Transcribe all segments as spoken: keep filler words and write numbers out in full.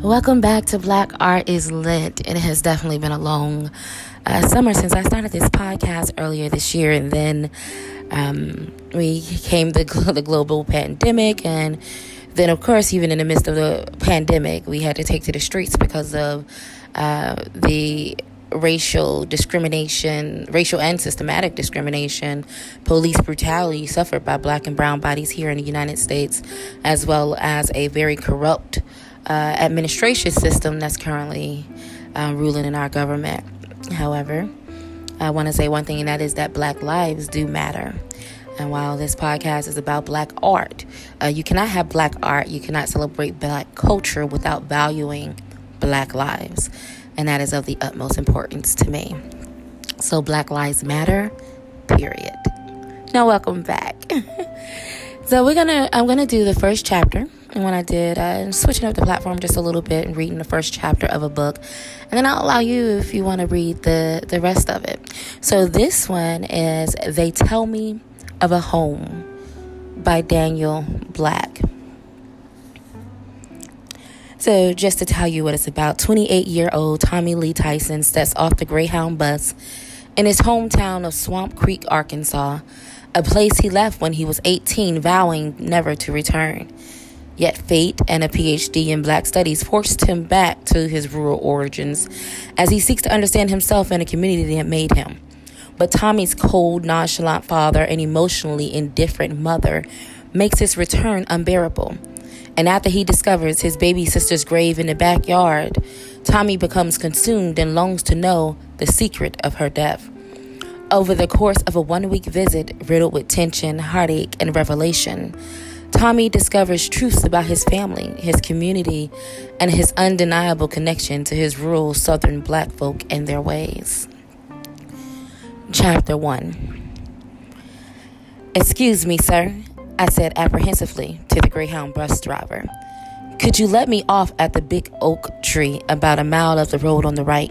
Welcome back to Black Art is Lit. It has definitely been a long uh, summer since I started this podcast earlier this year, and then um, we came the the global pandemic, and then of course, even in the midst of the pandemic, we had to take to the streets because of uh, the racial discrimination, racial and systematic discrimination, police brutality suffered by black and brown bodies here in the United States, as well as a very corrupt uh, administration system that's currently uh, ruling in our government. However, I want to say one thing, and that is that black lives do matter. And while this podcast is about black art, uh, you cannot have black art, you cannot celebrate black culture without valuing black lives. And that is of the utmost importance to me. So Black Lives Matter, period. Now, welcome back. So we're gonna, I'm gonna do the first chapter. And when I did, I'm switching up the platform just a little bit and reading the first chapter of a book. And then I'll allow you if you want to read the, the rest of it. So this one is They Tell Me of a Home by Daniel Black. So just to tell you what it's about, twenty-eight-year-old Tommy Lee Tyson steps off the Greyhound bus in his hometown of Swamp Creek, Arkansas, a place he left when he was eighteen, vowing never to return. Yet fate and a P H D in Black Studies forced him back to his rural origins as he seeks to understand himself and the community that made him. But Tommy's cold, nonchalant father and emotionally indifferent mother makes his return unbearable. And after he discovers his baby sister's grave in the backyard, Tommy becomes consumed and longs to know the secret of her death. Over the course of a one-week visit riddled with tension, heartache, and revelation, Tommy discovers truths about his family, his community, and his undeniable connection to his rural southern black folk and their ways. Chapter one. "Excuse me, sir," I said apprehensively to the Greyhound bus driver. "Could you let me off at the big oak tree about a mile up the road on the right?"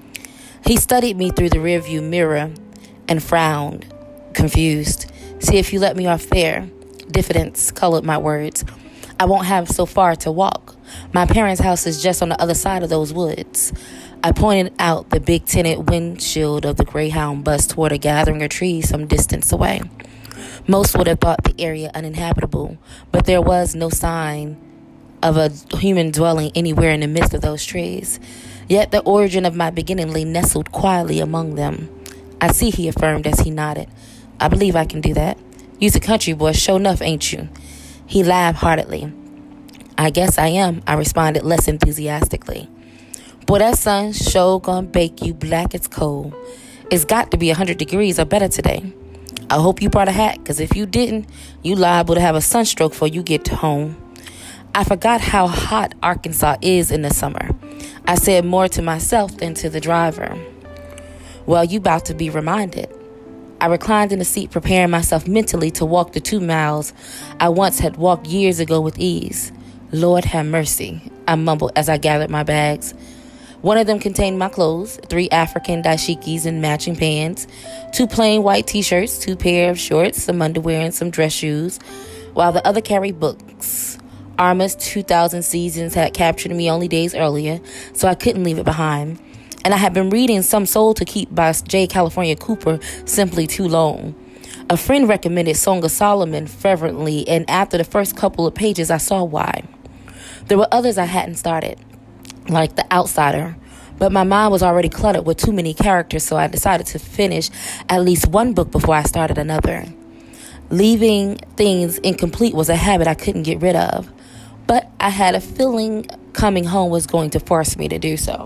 He studied me through the rearview mirror and frowned, confused. "See if you let me off there." Diffidence colored my words. "I won't have so far to walk. My parents' house is just on the other side of those woods." I pointed out the big tinted windshield of the Greyhound bus toward a gathering of trees some distance away. Most would have thought the area uninhabitable, but there was no sign of a human dwelling anywhere in the midst of those trees. Yet the origin of my beginning lay nestled quietly among them. "I see," he affirmed as he nodded. "I believe I can do that. You's a country boy, sure enough, ain't you?" He laughed heartily. "I guess I am," I responded less enthusiastically. "Boy, that sun sure gonna bake you black as coal. It's got to be one hundred degrees or better today. I hope you brought a hat, because if you didn't, you liable to have a sunstroke before you get home." I forgot how hot Arkansas is in the summer. I said more to myself than to the driver. "Well, you about to be reminded." I reclined in the seat, preparing myself mentally to walk the two miles I once had walked years ago with ease. "Lord have mercy," I mumbled as I gathered my bags. One of them contained my clothes, three African dashikis and matching pants, two plain white t-shirts, two pair of shorts, some underwear, and some dress shoes, while the other carried books. Arma's two thousand Seasons had captured me only days earlier, so I couldn't leave it behind. And I had been reading Some Soul to Keep by J. California Cooper simply too long. A friend recommended Song of Solomon fervently, and after the first couple of pages, I saw why. There were others I hadn't started, like The Outsider, but my mind was already cluttered with too many characters, so I decided to finish at least one book before I started another. Leaving things incomplete was a habit I couldn't get rid of, but I had a feeling coming home was going to force me to do so.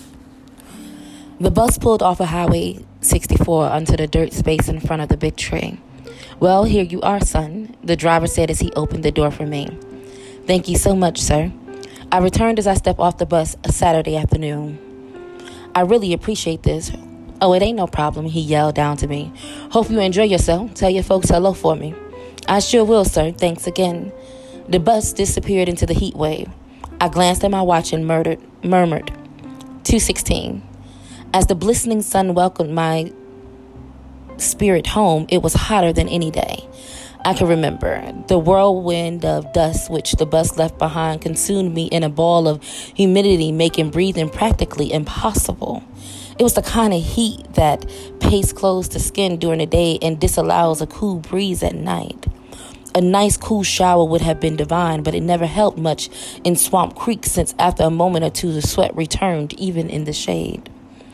The bus pulled off of Highway sixty-four onto the dirt space in front of the big tree. "Well, here you are, son," the driver said as he opened the door for me. "Thank you so much, sir." I returned as I stepped off the bus a Saturday afternoon. "I really appreciate this." "Oh, it ain't no problem," he yelled down to me. "Hope you enjoy yourself. Tell your folks hello for me." "I sure will, sir. Thanks again." The bus disappeared into the heat wave. I glanced at my watch and murdered, murmured, two sixteen. As the blistering sun welcomed my spirit home, it was hotter than any day. I can remember the whirlwind of dust which the bus left behind consumed me in a ball of humidity, making breathing practically impossible. It was the kind of heat that pastes close to skin during the day and disallows a cool breeze at night. A nice cool shower would have been divine, but it never helped much in Swamp Creek, since after a moment or two the sweat returned even in the shade.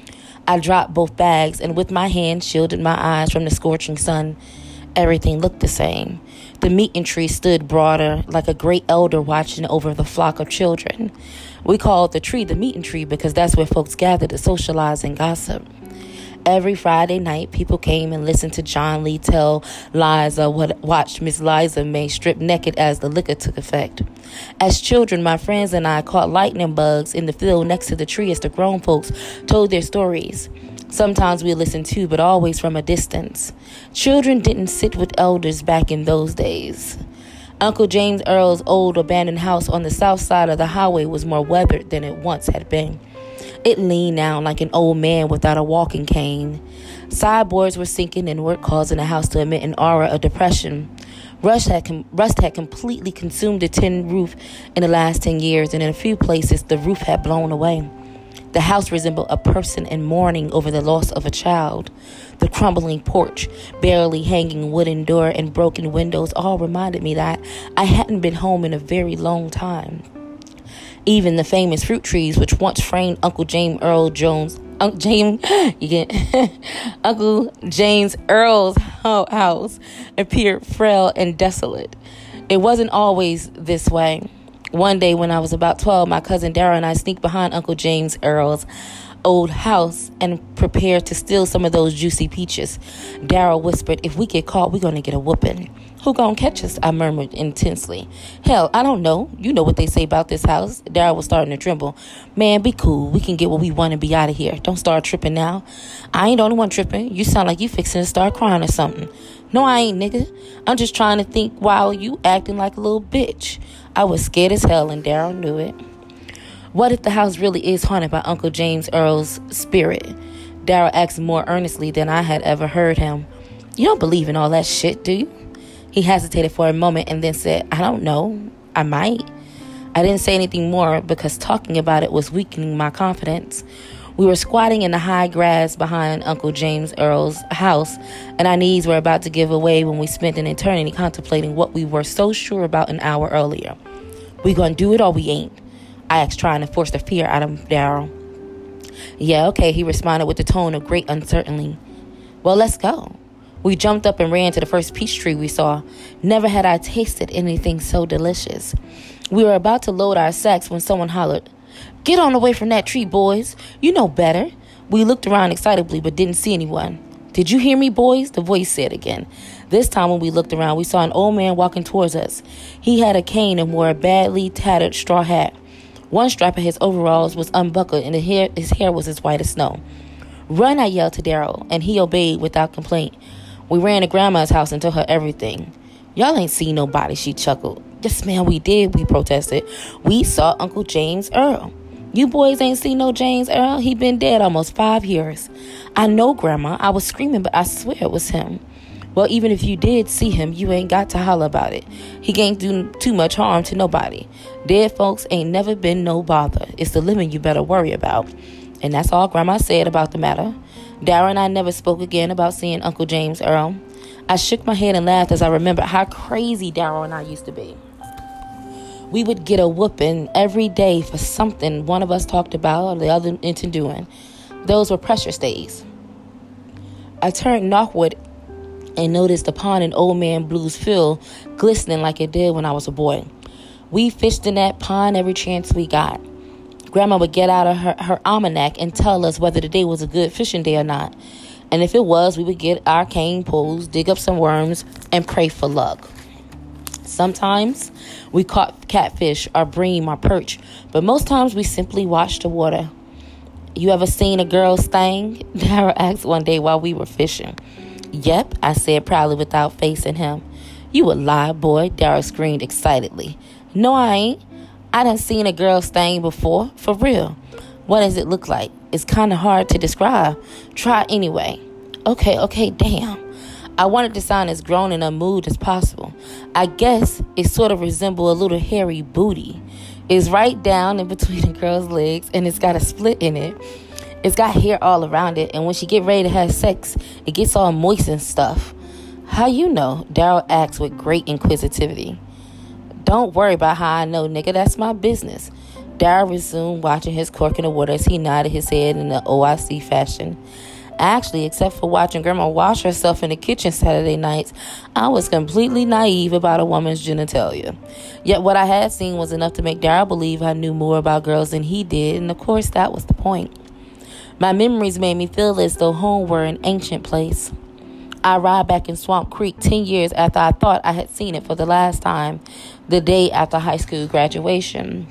I dropped both bags and with my hand shielded my eyes from the scorching sun. Everything looked the same. The meeting tree stood broader, like a great elder watching over the flock of children. We called the tree the meeting tree because that's where folks gathered to socialize and gossip. Every Friday night, people came and listened to John Lee tell lies or watched Miss Liza May strip naked as the liquor took effect. As children, my friends and I caught lightning bugs in the field next to the tree as the grown folks told their stories. Sometimes we listened too, but always from a distance. Children didn't sit with elders back in those days. Uncle James Earl's old abandoned house on the south side of the highway was more weathered than it once had been. It leaned down like an old man without a walking cane. Sideboards were sinking and work causing the house to emit an aura of depression. Rust had, com- rust had completely consumed the tin roof in the last ten years, and in a few places the roof had blown away. The house resembled a person in mourning over the loss of a child. The crumbling porch, barely hanging wooden door, and broken windows all reminded me that I hadn't been home in a very long time. Even the famous fruit trees, which once framed Uncle James Earl Jones, Uncle James, you get Uncle James Earl's house, appeared frail and desolate. It wasn't always this way. One day when I was about twelve, my cousin Darrell and I sneaked behind Uncle James Earl's old house and prepared to steal some of those juicy peaches. Darrell whispered, "If we get caught, we're going to get a whooping." "Who gonna catch us?" I murmured intensely. "Hell, I don't know. You know what they say about this house." Darrell was starting to tremble. "Man, be cool. We can get what we want and be out of here. Don't start tripping now." "I ain't the only one tripping. You sound like you fixing to start crying or something." "No, I ain't, nigga. I'm just trying to think while you acting like a little bitch." I was scared as hell, and Darrell knew it. What if the house really is haunted by Uncle James Earl's spirit? Darrell asked more earnestly than I had ever heard him. "You don't believe in all that shit, do you?" He hesitated for a moment and then said, "I don't know. I might." I didn't say anything more because talking about it was weakening my confidence. We were squatting in the high grass behind Uncle James Earl's house, and our knees were about to give away when we spent an eternity contemplating what we were so sure about an hour earlier. "We gonna do it or we ain't?" I asked, trying to force the fear out of Darrell. "Yeah, okay," he responded with a tone of great uncertainty. "Well, let's go." We jumped up and ran to the first peach tree we saw. Never had I tasted anything so delicious. We were about to load our sacks when someone hollered, "Get on away from that tree, boys. You know better." We looked around excitedly but didn't see anyone. "Did you hear me, boys?" the voice said again. This time when we looked around, we saw an old man walking towards us. He had a cane and wore a badly tattered straw hat. One strap of his overalls was unbuckled, and his hair, his hair was as white as snow. "Run," I yelled to Darrell, and he obeyed without complaint. We ran to Grandma's house and told her everything. "Y'all ain't seen nobody," she chuckled. "Yes, ma'am, we did," we protested. "We saw Uncle James Earl." "You boys ain't seen no James Earl? He been dead almost five years. "I know, Grandma. I was screaming, but I swear it was him." "Well, even if you did see him, you ain't got to holler about it. He ain't do too much harm to nobody. Dead folks ain't never been no bother. It's the living you better worry about." And that's all Grandma said about the matter. Darrell and I never spoke again about seeing Uncle James Earl. I shook my head and laughed as I remembered how crazy Darrell and I used to be. We would get a whooping every day for something one of us talked about or the other into doing. Those were precious days. I turned northward and noticed the pond in Old Man Blue's field glistening like it did when I was a boy. We fished in that pond every chance we got. Grandma would get out of her, her almanac and tell us whether the day was a good fishing day or not. And if it was, we would get our cane poles, dig up some worms, and pray for luck. Sometimes we caught catfish or bream or perch, but most times we simply watched the water. "You ever seen a girl sting?" Darrell asked one day while we were fishing. "Yep," I said proudly without facing him. "You a lie, boy," Darrell screamed excitedly. "No, I ain't. I done seen a girl sting before, for real." "What does it look like?" "It's kind of hard to describe." "Try anyway." Okay, okay, damn. I wanted to sound as grown and unmoved as possible. I guess it sort of resembles a little hairy booty. It's right down in between the girl's legs, and it's got a split in it. It's got hair all around it, and when she get ready to have sex, it gets all moist and stuff. How you know? Daryl asked with great inquisitivity. Don't worry about how I know, nigga. That's my business. Daryl resumed watching his cork in the water as he nodded his head in the O I C fashion. Actually, except for watching Grandma wash herself in the kitchen Saturday nights, I was completely naive about a woman's genitalia. Yet what I had seen was enough to make Daryl believe I knew more about girls than he did, and of course that was the point. My memories made me feel as though home were an ancient place. I arrived back in Swamp Creek ten years after I thought I had seen it for the last time, the day after high school graduation.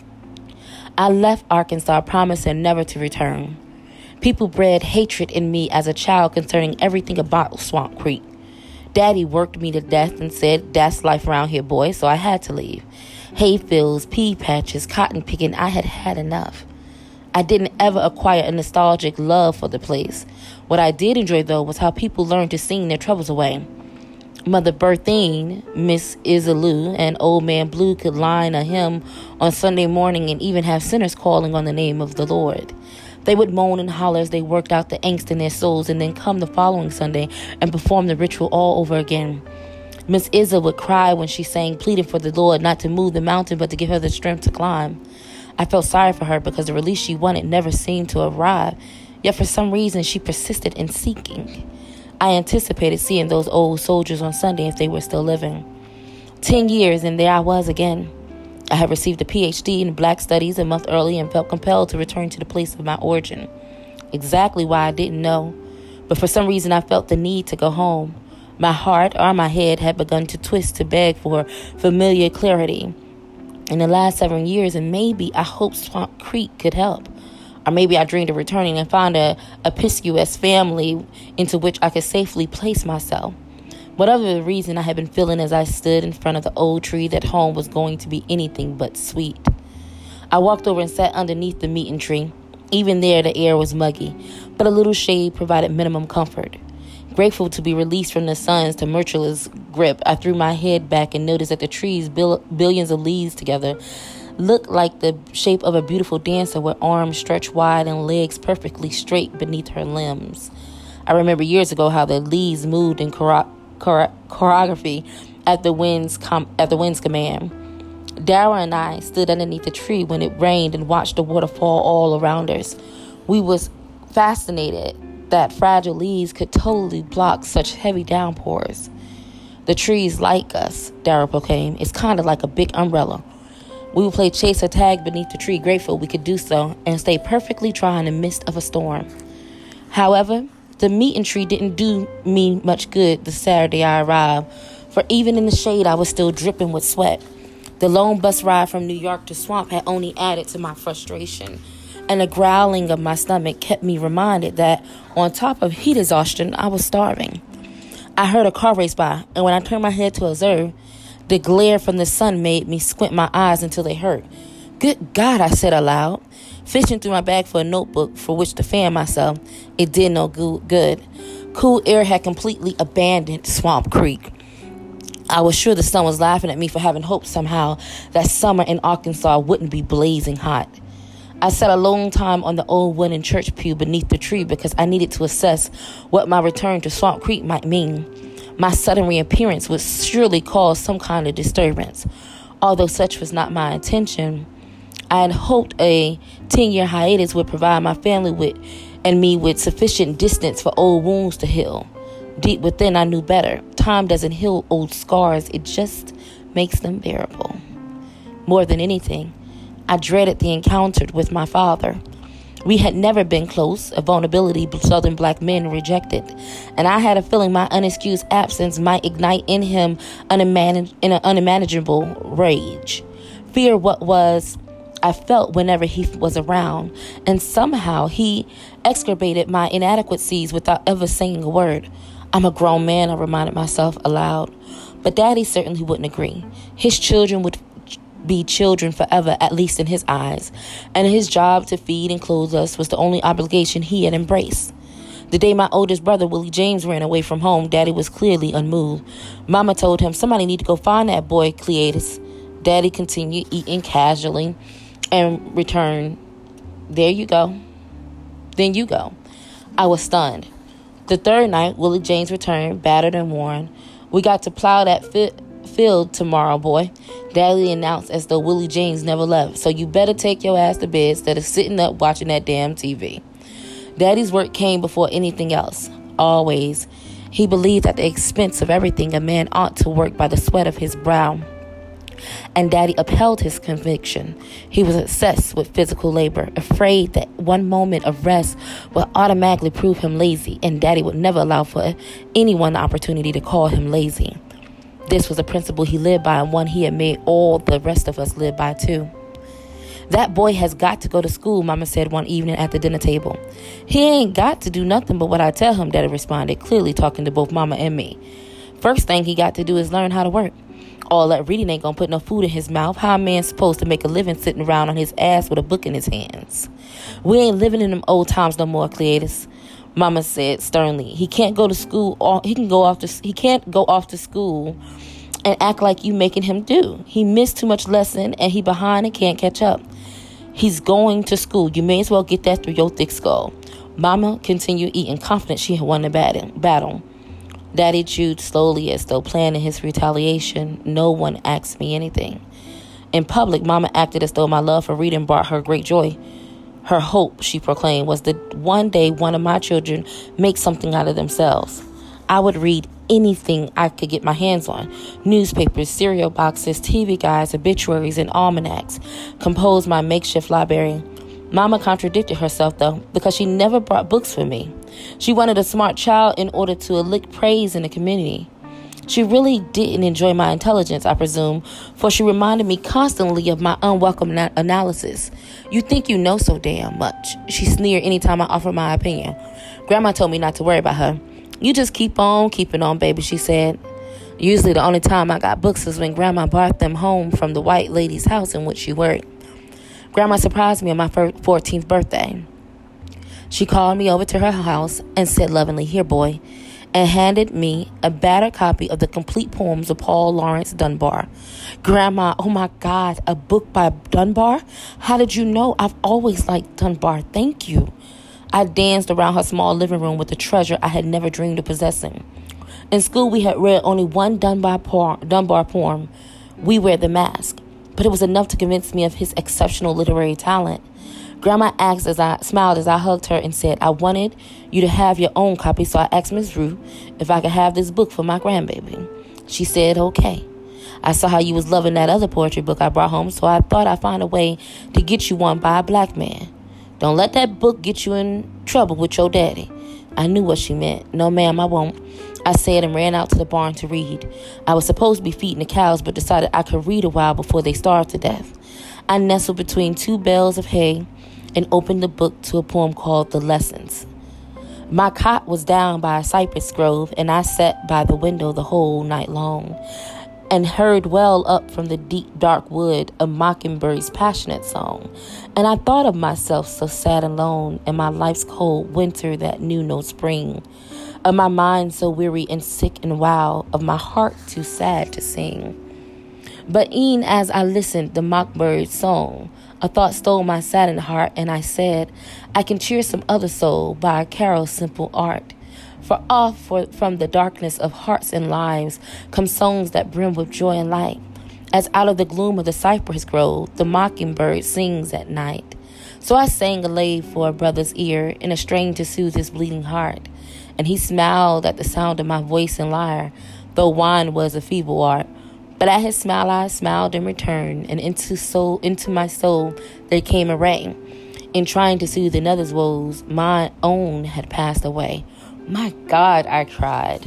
I left Arkansas promising never to return. People bred hatred in me as a child concerning everything about Swamp Creek. Daddy worked me to death and said, that's life around here, boy, so I had to leave. Hayfields, pea patches, cotton picking, I had had enough. I didn't ever acquire a nostalgic love for the place. What I did enjoy, though, was how people learned to sing their troubles away. Mother Berthine, Miss Isalou, and Old Man Blue could line a hymn on Sunday morning and even have sinners calling on the name of the Lord. They would moan and holler as they worked out the angst in their souls and then come the following Sunday and perform the ritual all over again. Miss Isa would cry when she sang, pleading for the Lord not to move the mountain but to give her the strength to climb. I felt sorry for her because the release she wanted never seemed to arrive, yet for some reason she persisted in seeking. I anticipated seeing those old soldiers on Sunday if they were still living. Ten years and there I was again. I had received a P H D in Black Studies a month early and felt compelled to return to the place of my origin. Exactly why I didn't know, but for some reason I felt the need to go home. My heart or my head had begun to twist to beg for familiar clarity. In the last seven years, and maybe I hoped Swamp Creek could help. Or maybe I dreamed of returning and found a, a promiscuous family into which I could safely place myself. Whatever the reason, I had been feeling as I stood in front of the old tree that home was going to be anything but sweet. I walked over and sat underneath the meeting tree. Even there, the air was muggy, but a little shade provided minimum comfort. Grateful to be released from the sun's tumultuous grip, I threw my head back and noticed that the trees, bill- billions of leaves together, looked like the shape of a beautiful dancer with arms stretched wide and legs perfectly straight beneath her limbs. I remember years ago how the leaves moved in choro- choro- choreography at the wind's com- at the wind's command. Dara and I stood underneath the tree when it rained and watched the waterfall all around us. We was fascinated that fragile leaves could totally block such heavy downpours. The trees like us, Dara proclaimed. It's kind of like a big umbrella. We would play chase or tag beneath the tree, grateful we could do so, and stay perfectly dry in the midst of a storm. However, the meeting tree didn't do me much good the Saturday I arrived, for even in the shade I was still dripping with sweat. The long bus ride from New York to Swamp had only added to my frustration, and the growling of my stomach kept me reminded that, on top of heat exhaustion, I was starving. I heard a car race by, and when I turned my head to observe, the glare from the sun made me squint my eyes until they hurt. Good God, I said aloud. Fishing through my bag for a notebook for which to fan myself, it did no good. Cool air had completely abandoned Swamp Creek. I was sure the sun was laughing at me for having hoped somehow that summer in Arkansas wouldn't be blazing hot. I sat a long time on the old wooden church pew beneath the tree because I needed to assess what my return to Swamp Creek might mean. My sudden reappearance would surely cause some kind of disturbance. Although such was not my intention, I had hoped a ten-year hiatus would provide my family with and me with sufficient distance for old wounds to heal. Deep within, I knew better. Time doesn't heal old scars. It just makes them bearable. More than anything, I dreaded the encounter with my father. We had never been close, a vulnerability Southern black men rejected, and I had a feeling my unexcused absence might ignite in him unmanage- in an unimaginable rage. Fear what was I felt whenever he was around, and somehow he exacerbated my inadequacies without ever saying a word. I'm a grown man, I reminded myself aloud, but Daddy certainly wouldn't agree. His children would be children forever, at least in his eyes, and his job to feed and clothe us was the only obligation he had embraced. The day my oldest brother, Willie James, ran away from home, Daddy was clearly unmoved. Mama told him, somebody need to go find that boy, Cletus. Daddy continued eating casually and returned, there you go. Then you go. I was stunned. The third night, Willie James returned, battered and worn. We got to plow that fi- field tomorrow, boy. Daddy announced as though Willie James never left. So you better take your ass to bed instead of sitting up watching that damn T V. Daddy's work came before anything else. Always. He believed at the expense of everything, a man ought to work by the sweat of his brow. And Daddy upheld his conviction. He was obsessed with physical labor, afraid that one moment of rest would automatically prove him lazy, and Daddy would never allow for anyone the opportunity to call him lazy. This was a principle he lived by, and one he had made all the rest of us live by too. That boy has got to go to school, Mama said one evening at the dinner table. He ain't got to do nothing but what I tell him, Daddy responded, clearly talking to both Mama and me. First thing he got to do is learn how to work. All that reading ain't gonna put no food in his mouth. How a man supposed to make a living sitting around on his ass with a book in his hands? We ain't living in them old times no more, Cletus. Mama said sternly. He can't go to school. Or he can go off to. He can't go off to school and act like you making him do. He missed too much lesson and he behind and can't catch up. He's going to school. You may as well get that through your thick skull. Mama continued eating, confident she had won the battle. Daddy chewed slowly as though planning his retaliation. No one asked me anything. In public, Mama acted as though my love for reading brought her great joy. Her hope, she proclaimed, was that one day one of my children make something out of themselves. I would read anything I could get my hands on. Newspapers, cereal boxes, T V guides, obituaries, and almanacs composed my makeshift library. Mama contradicted herself, though, because she never brought books for me. She wanted a smart child in order to elicit praise in the community. She really didn't enjoy my intelligence, I presume, for she reminded me constantly of my unwelcome na- analysis. You think you know so damn much, she sneered anytime I offered my opinion. Grandma told me not to worry about her. You just keep on keeping on, baby, she said. Usually the only time I got books is when Grandma brought them home from the white lady's house in which she worked. Grandma surprised me on my fourteenth birthday. She called me over to her house and said lovingly, here, boy, and handed me a battered copy of the complete poems of Paul Laurence Dunbar. Grandma, oh my God, a book by Dunbar? How did you know? I've always liked Dunbar. Thank you. I danced around her small living room with a treasure I had never dreamed of possessing. In school, we had read only one Dunbar poem, Dunbar poem, We Wear the Mask. But it was enough to convince me of his exceptional literary talent. Grandma asked as I smiled as I hugged her and said, I wanted you to have your own copy, so I asked Miss Rue if I could have this book for my grandbaby. She said, okay. I saw how you was loving that other poetry book I brought home, so I thought I'd find a way to get you one by a black man. Don't let that book get you in trouble with your daddy. I knew what she meant. No, ma'am, I won't. I said and ran out to the barn to read. I was supposed to be feeding the cows, but decided I could read a while before they starved to death. I nestled between two bales of hay and opened the book to a poem called The Lessons. My cot was down by a cypress grove, and I sat by the window the whole night long, and heard well up from the deep dark wood a mockingbird's passionate song. And I thought of myself so sad and lone, in my life's cold winter that knew no spring, of my mind so weary and sick and wild, of my heart too sad to sing. But e'en as I listened the mockbird's song, a thought stole my saddened heart, and I said, I can cheer some other soul by a carol's simple art. For off for, from the darkness of hearts and lives come songs that brim with joy and light. As out of the gloom of the cypress grove, the mockingbird sings at night. So I sang a lay for a brother's ear, in a strain to soothe his bleeding heart. And he smiled at the sound of my voice and lyre, though wine was a feeble art. But at his smile I smiled in return, and into soul, into my soul there came a ray. In trying to soothe another's woes, my own had passed away. My God, I cried.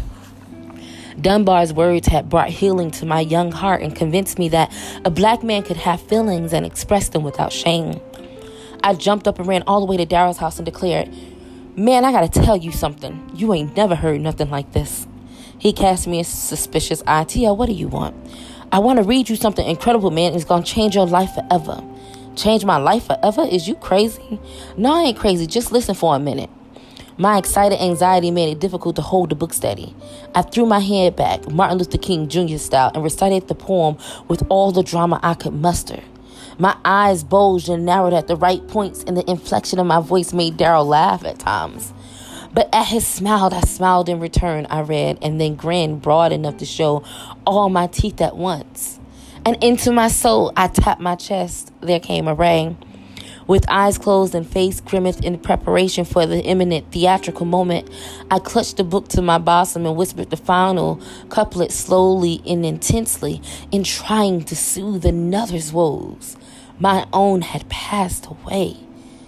Dunbar's words had brought healing to my young heart and convinced me that a black man could have feelings and express them without shame. I jumped up and ran all the way to Daryl's house and declared, man, I gotta tell you something. You ain't never heard nothing like this. He cast me a suspicious eye. Tia, what do you want? I want to read you something incredible, man. It's going to change your life forever. Change my life forever? Is you crazy? No, I ain't crazy. Just listen for a minute. My excited anxiety made it difficult to hold the book steady. I threw my head back, Martin Luther King Junior style, and recited the poem with all the drama I could muster. My eyes bulged and narrowed at the right points, and the inflection of my voice made Daryl laugh at times. But at his smile, I smiled in return, I read, and then grinned broad enough to show all my teeth at once. And into my soul, I tapped my chest. There came a ring. With eyes closed and face grimaced in preparation for the imminent theatrical moment, I clutched the book to my bosom and whispered the final couplet slowly and intensely, in trying to soothe another's woes. My own had passed away.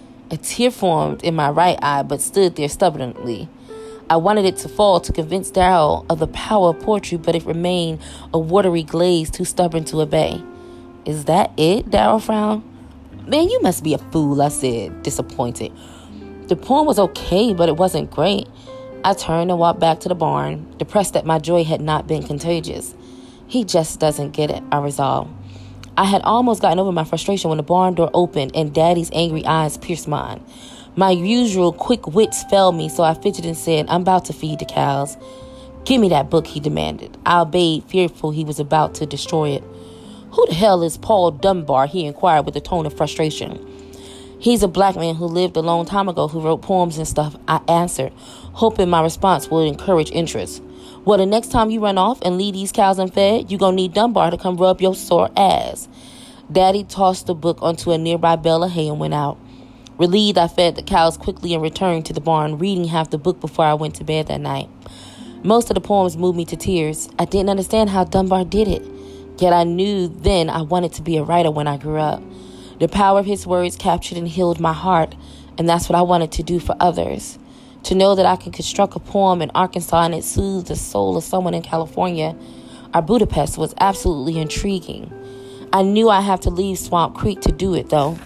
A tear formed in my right eye, but stood there stubbornly. I wanted it to fall to convince Daryl of the power of poetry, but it remained a watery glaze too stubborn to obey. Is that it? Daryl frowned. Man, you must be a fool, I said, disappointed. The poem was okay, but it wasn't great. I turned and walked back to the barn, depressed that my joy had not been contagious. He just doesn't get it, I resolved. I had almost gotten over my frustration when the barn door opened and Daddy's angry eyes pierced mine. My usual quick wits failed me, so I fidgeted and said, I'm about to feed the cows. Give me that book, he demanded. I obeyed, fearful he was about to destroy it. Who the hell is Paul Dunbar? He inquired with a tone of frustration. He's a black man who lived a long time ago who wrote poems and stuff, I answered, hoping my response would encourage interest. Well, the next time you run off and leave these cows unfed, you gonna need Dunbar to come rub your sore ass. Daddy tossed the book onto a nearby bale of hay and went out. Relieved, I fed the cows quickly and returned to the barn, reading half the book before I went to bed that night. Most of the poems moved me to tears. I didn't understand how Dunbar did it. Yet I knew then I wanted to be a writer when I grew up. The power of his words captured and healed my heart, and that's what I wanted to do for others. To know that I can construct a poem in Arkansas and it soothes the soul of someone in California or Budapest was absolutely intriguing. I knew I had to leave Swamp Creek to do it, though,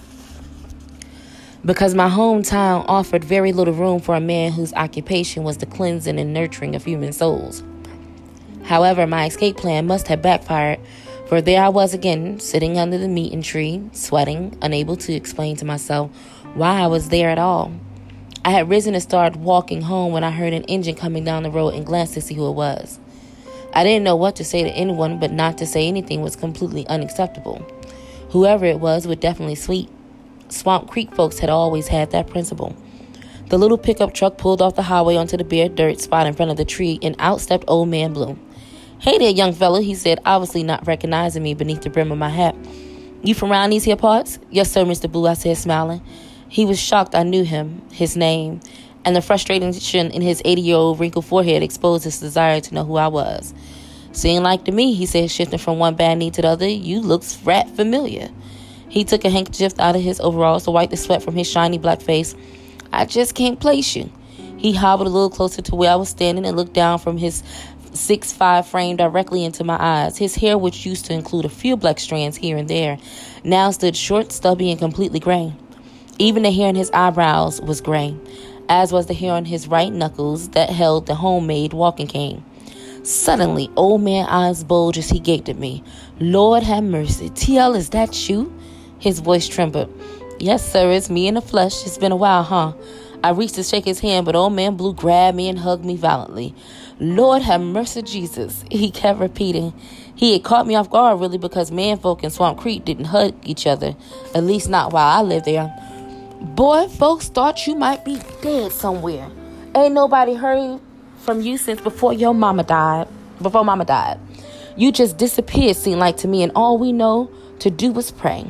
because my hometown offered very little room for a man whose occupation was the cleansing and nurturing of human souls. However, my escape plan must have backfired, for there I was again, sitting under the meeting tree, sweating, unable to explain to myself why I was there at all. I had risen and started walking home when I heard an engine coming down the road and glanced to see who it was. I didn't know what to say to anyone, but not to say anything was completely unacceptable. Whoever it was would definitely sweet. Swamp Creek folks had always had that principle. The little pickup truck pulled off the highway onto the bare dirt spot in front of the tree, and out stepped Old Man Blue. Hey there, young fella, he said, obviously not recognizing me beneath the brim of my hat. You from around these here parts? Yes, sir, Mister Blue, I said, smiling. He was shocked I knew him, his name, and the frustration in his eighty-year-old wrinkled forehead exposed his desire to know who I was. Seemed like to me, he said, shifting from one bad knee to the other, you looks rat familiar. He took a handkerchief out of his overalls to wipe the sweat from his shiny black face. I just can't place you. He hobbled a little closer to where I was standing and looked down from his six five frame directly into my eyes. His hair, which used to include a few black strands here and there, now stood short, stubby, and completely gray. Even the hair in his eyebrows was gray, as was the hair on his right knuckles that held the homemade walking cane. Suddenly, Old Man eyes bulged as he gaped at me. Lord have mercy. T L, is that you? His voice trembled. Yes, sir, it's me in the flesh. It's been a while, huh? I reached to shake his hand, but Old Man Blue grabbed me and hugged me violently. Lord have mercy, Jesus, he kept repeating. He had caught me off guard, really, because manfolk in Swamp Creek didn't hug each other, at least not while I lived there. Boy, folks thought you might be dead somewhere. Ain't nobody heard from you since before your mama died. Before mama died. You just disappeared, seemed like to me, and all we know to do was pray.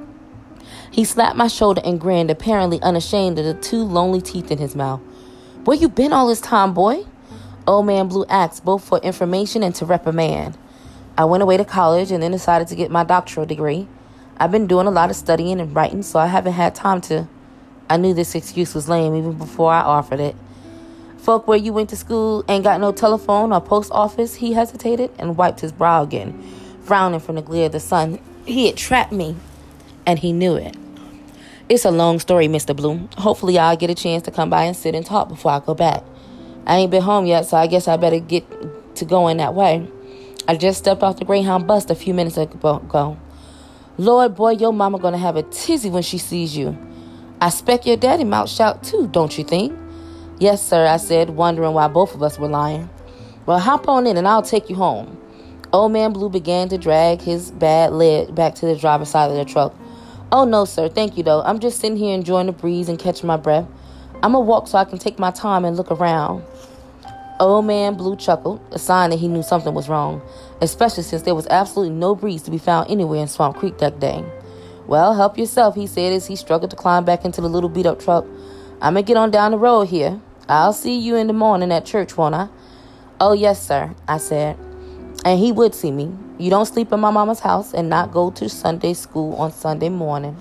He slapped my shoulder and grinned, apparently unashamed of the two lonely teeth in his mouth. Where you been all this time, boy? Old Man Blue asked, both for information and to reprimand. I went away to college and then decided to get my doctoral degree. I've been doing a lot of studying and writing, so I haven't had time to... I knew this excuse was lame even before I offered it. Folk where you went to school ain't got no telephone or post office, he hesitated and wiped his brow again, frowning from the glare of the sun. He had trapped me, and he knew it. It's a long story, Mister Blue. Hopefully I'll get a chance to come by and sit and talk before I go back. I ain't been home yet, so I guess I better get to going that way. I just stepped off the Greyhound bus a few minutes ago. Lord, boy, your mama gonna have a tizzy when she sees you. I expect your daddy might shout too, don't you think? Yes, sir, I said, wondering why both of us were lying. Well, hop on in and I'll take you home. Old Man Blue began to drag his bad leg back to the driver's side of the truck. Oh, no, sir. Thank you, though. I'm just sitting here enjoying the breeze and catching my breath. I'm going to walk so I can take my time and look around. Old Man Blue chuckled, a sign that he knew something was wrong, especially since there was absolutely no breeze to be found anywhere in Swamp Creek that day. Well, help yourself, he said as he struggled to climb back into the little beat-up truck. I'm going to get on down the road here. I'll see you in the morning at church, won't I? Oh, yes, sir, I said. And he would see me. You don't sleep in my mama's house and not go to Sunday school on Sunday morning.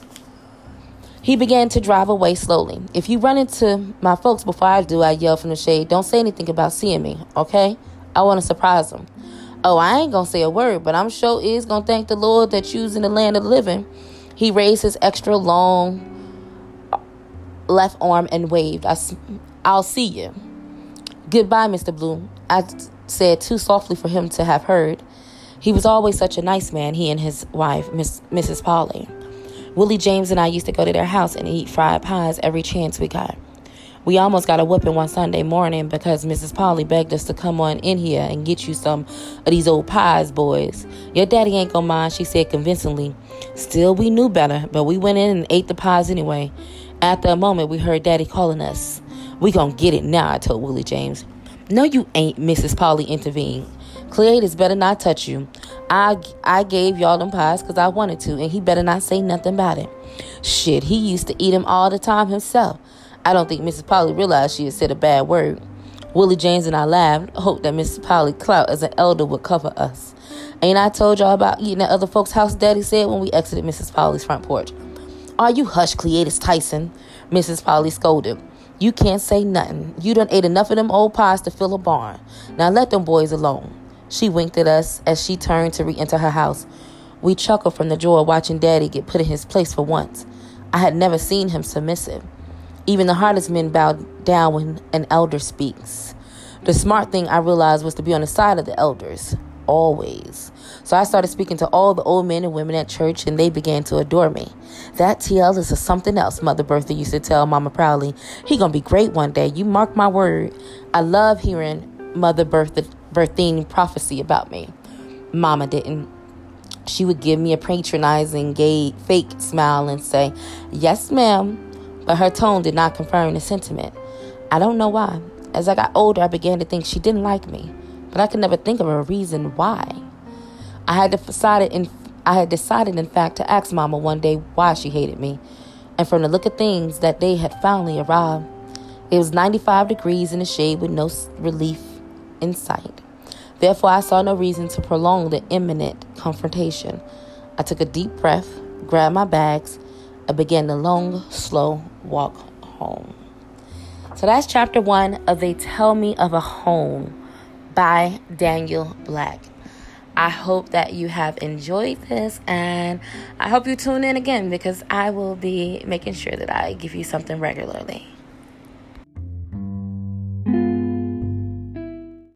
He began to drive away slowly. If you run into my folks before I do, I yelled from the shade, don't say anything about seeing me, okay? I want to surprise them. Oh, I ain't going to say a word, but I'm sure is going to thank the Lord that you's in the land of the living. He raised his extra long left arm and waved. I, I'll see you. Goodbye, Mister Blue. I said too softly for him to have heard. He was always such a nice man, he and his wife, Miss Missus Polly. Willie James and I used to go to their house and eat fried pies every chance we got. We almost got a whooping one Sunday morning because Missus Polly begged us to come on in here and get you some of these old pies, boys. Your daddy ain't gonna mind, she said convincingly. Still, we knew better, but we went in and ate the pies anyway. After a moment, we heard Daddy calling us. We gonna get it now, I told Willie James. No, you ain't, Missus Polly intervened. Cletus better not touch you. I, I gave y'all them pies because I wanted to, and he better not say nothing about it. Shit, he used to eat them all the time himself. I don't think Missus Polly realized she had said a bad word. Willie James and I laughed, hoped that Missus Polly clout as an elder would cover us. Ain't I told y'all about eating at other folks' house, Daddy said when we exited Missus Polly's front porch. Are you hush, Cletus Tyson? Missus Polly scolded. You can't say nothing. You done ate enough of them old pies to fill a barn. Now let them boys alone. She winked at us as she turned to re-enter her house. We chuckled from the joy watching Daddy get put in his place for once. I had never seen him submissive. Even the hardest men bow down when an elder speaks. The smart thing I realized was to be on the side of the elders. Always. So I started speaking to all the old men and women at church, and they began to adore me. That T L is a something else, Mother Bertha used to tell Mama proudly. He gonna be great one day. You mark my word. I love hearing Mother Bertha Berthine prophecy about me. Mama didn't. She would give me a patronizing, gay, fake smile and say, yes, ma'am. But her tone did not confirm the sentiment. I don't know why. As I got older, I began to think she didn't like me. But I could never think of a reason why. I had decided, in, I had decided, in fact, to ask Mama one day why she hated me. And from the look of things, that day had finally arrived. It was ninety-five degrees in the shade with no relief in sight. Therefore, I saw no reason to prolong the imminent confrontation. I took a deep breath, grabbed my bags, and began the long, slow walk home. So that's chapter one of They Tell Me of a Home by Daniel Black. I hope that you have enjoyed this, and I hope you tune in again because I will be making sure that I give you something regularly.